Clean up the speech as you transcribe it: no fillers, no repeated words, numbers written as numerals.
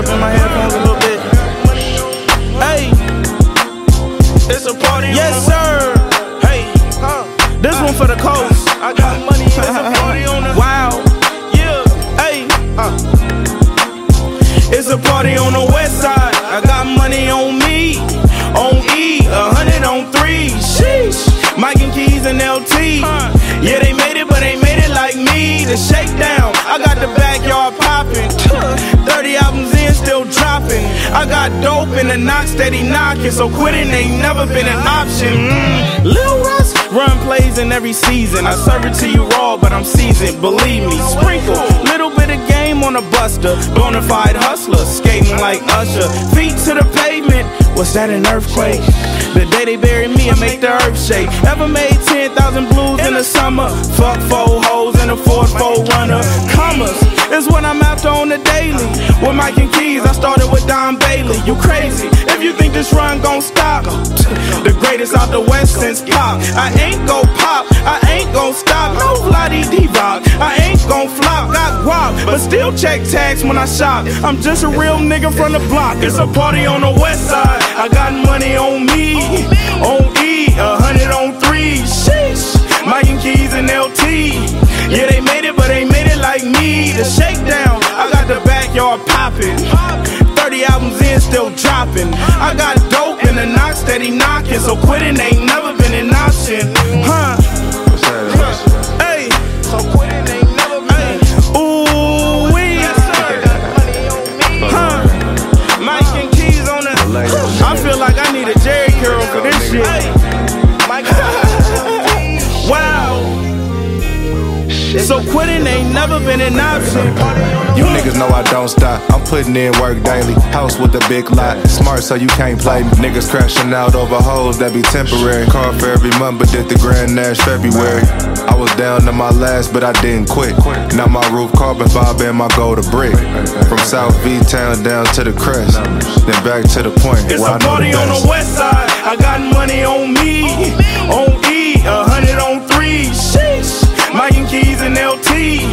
up in my headphones a little bit. Hey, It's a party. yes sir. Hey, this one for the coast. I got money. It's a party on the. Wow. Yeah. Hey, it's a party on the west side. I got money on me, on E, 100 on 3. Sheesh. Mike and Keys and LT. Yeah, they made it, but they made it like me. The shakedown, I got the backyard popping. 30 albums in, still dropping. I got dope in the knock, steady knocking. So quitting ain't never been an option. Lil Russ run plays in every season. I serve it to you raw, but I'm seasoned. Believe me, sprinkle little bit of game on a buster. Bonafide hustler, skating like Usher. Feet to the pavement. What's that, an earthquake? The day they bury me and make the earth shake. Ever made 10,000 blues in the summer? Fuck 4 hoes and a Ford 4Runner. Commas is what I'm after on the daily. With Mike and Keys, I started with Don Bailey. You crazy if you think this run gon' stop. The greatest out the west since pop. I ain't gon' pop, I ain't gon' stop. No la-dee-dee-bop, I ain't gon' flop. Got guap, but still check tags when I shop. I'm just a real nigga from the block. It's a party on the west side. I got money on me, on E, 100 on 3. Sheesh. Mike and Keys and LT. Yeah, they made it, but they made it like me. The shakedown, I got the backyard popping. 30 albums in, still dropping. I got dope in the knock, steady knocking. So quitting ain't never been an option. What's that? Hey, So quitting ain't never been. ooh wee. Mike and Keys on the. I feel like I need a Jerry curl for this shit. Mike. Wow. So quitting ain't never been an option. You niggas know I don't stop. I'm putting in work daily. House with a big lot. Smart so you can't play me. Niggas crashing out over hoes that be temporary. Car for every month, but did the Grand Nash February. I was down to my last, but I didn't quit. Now my roof carbon fiber and my gold a brick. From South V-Town down to the crest. Then back to the point It's where I a know party the on best. the west side. I got money on me, on E, 100 on 3. Sheesh. Mike and Keys and LT.